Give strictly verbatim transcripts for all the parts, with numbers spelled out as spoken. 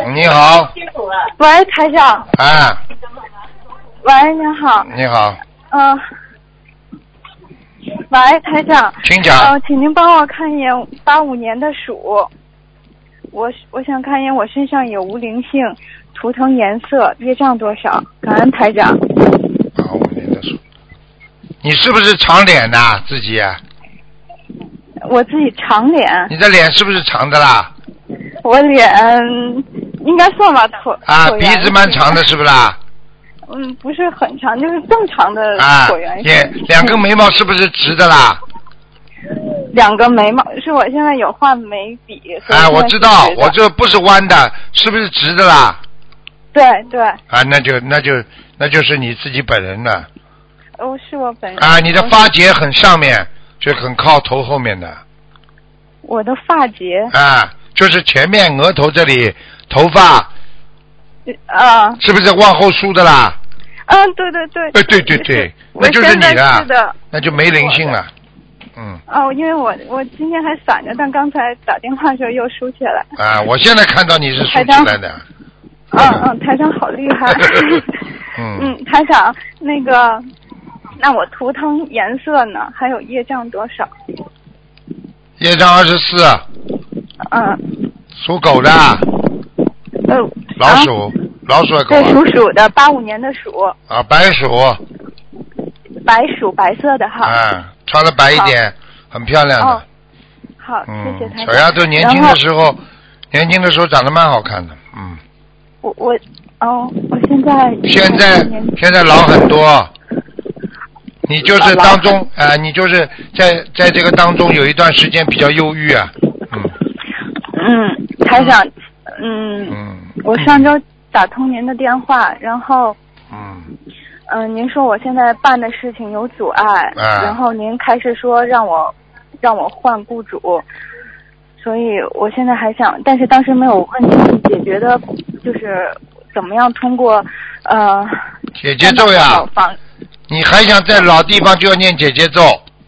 你好。 喂，台长。 啊。 喂，你好。 你好。 嗯、呃。喂，台长。 请讲。 呃，请您帮我看一眼八五年的鼠。我我想看一眼我身上有无灵性，图腾颜色，业障多少？感恩台长。 八五年的鼠。你是不是长脸的自己？ 我自己长脸。 你的脸是不是长的啦？ 我脸应该算吧，椭啊，鼻子蛮长的，是不是啦？ 嗯，不是很长，就是正常的椭圆形。 啊，两根眉毛是不是直的啦？ 两个眉毛是我现在有画眉笔。 啊，我知道，我这不是弯的，是不是直的啦？ 对对。 啊，那就那就那就是你自己本人了。 哦，是我本人。 啊，你的发节很上面，就很靠头后面的。 我的发节。 啊，就是前面额头这里头发。 啊。 是不是往后梳的啦？ 嗯，对对对。 哎，对对对，那就是你的。是的。 那就没灵性了。嗯。 哦，因为我我今天还散着，但刚才打电话的时候又梳起来。 啊，我现在看到你是梳起来的。 嗯嗯，台长好厉害。 嗯。 嗯，台长，那个，那我图腾颜色呢？还有业障多少？ 业障二十四。 嗯。 属狗的。 呃。 老鼠，啊、老鼠还狗、啊。 对，属鼠的，八五年的鼠。 啊，白鼠。 白鼠，白色的哈。 啊，穿的白一点，很漂亮的。 哦、好， 嗯、 谢谢台长。 小丫头年轻的时候，年轻的时候长得蛮好看的，嗯。 我我哦，我现在。 现在现在老很多。你就是当中啊、呃，你就是在在这个当中有一段时间比较忧郁啊，嗯。 嗯，台长，嗯。嗯。我上周打通您的电话，然后。 嗯。 嗯、呃，您说我现在办的事情有阻碍， 啊、 然后您开始说让我让我换雇主，所以我现在还想，但是当时没有问题解决的，就是怎么样通过呃解结咒呀。你还想在老地方就要念解结咒。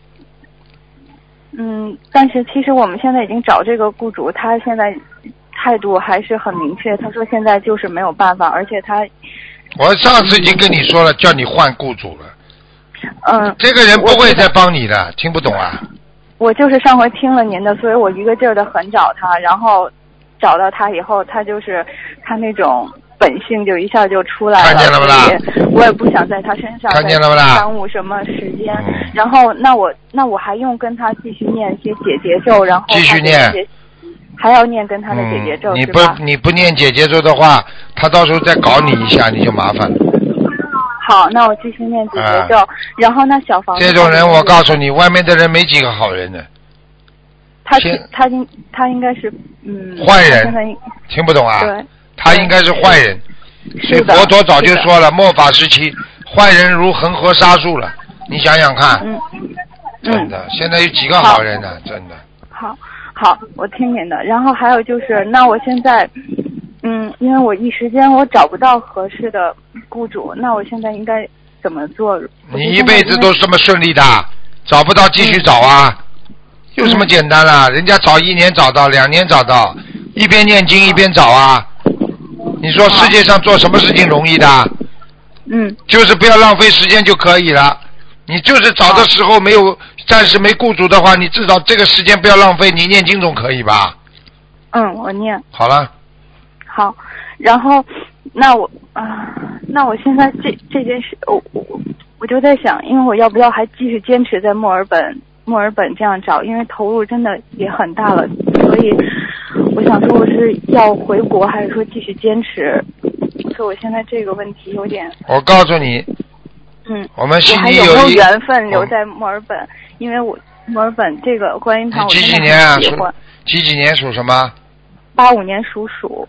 嗯，但是其实我们现在已经找这个雇主，他现在态度还是很明确，他说现在就是没有办法，而且他。 我上次已经跟你说了，叫你换雇主了。 嗯。 这个人不会再帮你的，听不懂啊？ 我就是上回听了您的，所以我一个劲儿的很找他，然后找到他以后，他就是他那种本性就一下就出来了。 看见了不啦？ 我也不想在他身上看见了不啦？ 耽误什么时间。嗯、然后那我那我还用跟他继续念一些解结咒，然后继续念。 还要念跟他的解结咒、 嗯、你不你不念解结咒的话，他到时候再搞你一下，你就麻烦了。 好，那我继续念解结咒、啊，然后那小房子。 这种人，我告诉你，外面的人没几个好人的。 他他应他应该是嗯。 坏人。听不懂啊？ 对。 他应该是坏人。所以佛陀早就说了，末法时期，坏人如恒河沙数了。你想想看。 嗯。 真的，嗯、现在有几个好人呢？真的。 好。好，我听您的。然后还有就是，那我现在，嗯，因为我一时间我找不到合适的雇主，那我现在应该怎么做？ 你一辈子都这么顺利的，找不到继续找啊，嗯、有什么简单啦、啊？人家找一年找到，两年找到，一边念经一边找啊。你说世界上做什么事情容易的？ 嗯， 就是不要浪费时间就可以了。你就是找的时候没有。暂时没雇主的话，你至少这个时间不要浪费，你念经总可以吧？ 嗯，我念。 好了。 好，然后那我啊、呃，那我现在这这件事，我我我就在想，因为我要不要还继续坚持在墨尔本墨尔本这样找，因为投入真的也很大了，所以我想说我是要回国，还是说继续坚持？所以我现在这个问题有点。 我告诉你。 嗯， 我们悉尼有没有缘分留在墨尔本？嗯、因为我墨尔本这个观音堂我真的很喜欢。 几几年啊？几几年属什么？ 八五年属鼠。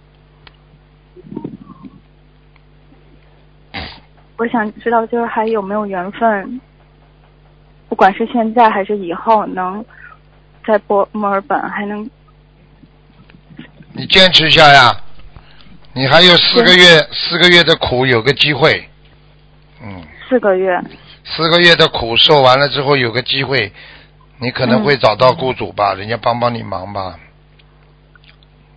我想知道，就是还有没有缘分，不管是现在还是以后，能在墨墨尔本还能。 你坚持一下呀！你还有四个月，四个月的苦，有个机会。嗯。 四个月， 四个月的苦受完了之后，有个机会，你可能会找到雇主吧，嗯、人家帮帮你忙吧。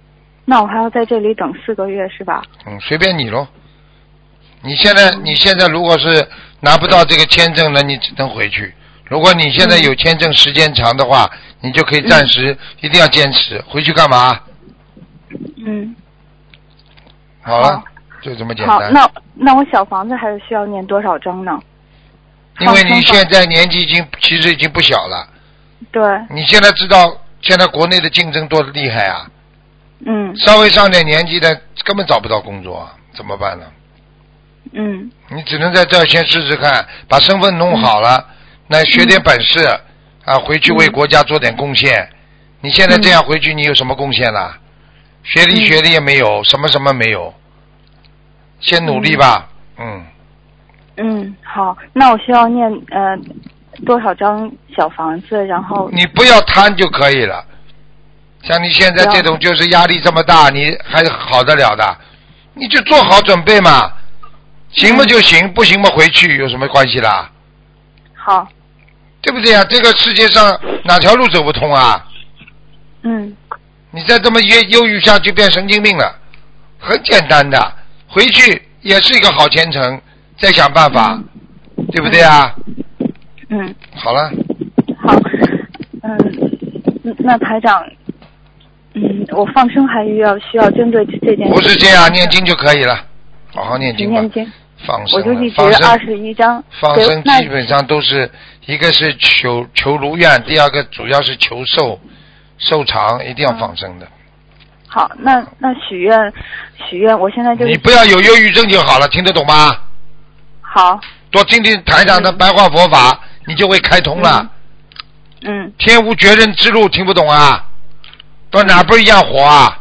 那我还要在这里等四个月是吧？ 嗯，随便你喽。你现在你现在如果是拿不到这个签证呢，你只能回去。如果你现在有签证时间长的话，嗯、你就可以暂时、嗯、一定要坚持。回去干嘛？ 嗯。 好了，好就这么简单。 好，那那我小房子还是需要念多少章呢？ 因为你现在年纪已经其实已经不小了。 对。 你现在知道现在国内的竞争多厉害啊？ 嗯。 稍微上点年纪的根本找不到工作啊，怎么办呢？ 嗯。 你只能在这儿先试试看，把身份弄好了，嗯、那学点本事、嗯、啊，回去为国家做点贡献。嗯、你现在这样回去，你有什么贡献啦？学历学历也没有，嗯、什么什么没有。先努力吧，嗯。 嗯，好，那我需要念呃多少张小房子，然后你不要贪就可以了。像你现在这种就是压力这么大，你还好得了的？你就做好准备嘛，行嘛就行，嗯、不行嘛回去有什么关系啦？ 好， 对不对啊？这个世界上哪条路走不通啊？ 嗯。 你再这么忧忧郁下去变神经病了，很简单的，回去也是一个好前程。再想办法，嗯、对不对啊？ 嗯。 好了。 好，嗯，那台长，嗯，我放生还要需要针对这件事。 不是这样，念经就可以了，好好念经吧。 念经。 放生。 我就一直二十一章。 放生基本上都是一个是求求如愿，第二个主要是求寿寿长，一定要放生的。嗯、 好，那那许愿许愿，我现在就你不要有忧郁症就好了，听得懂吗？ 好， 多听听台长的白话佛法，嗯、你就会开通了。 嗯。 天无绝人之路，听不懂啊？到哪不一样活啊？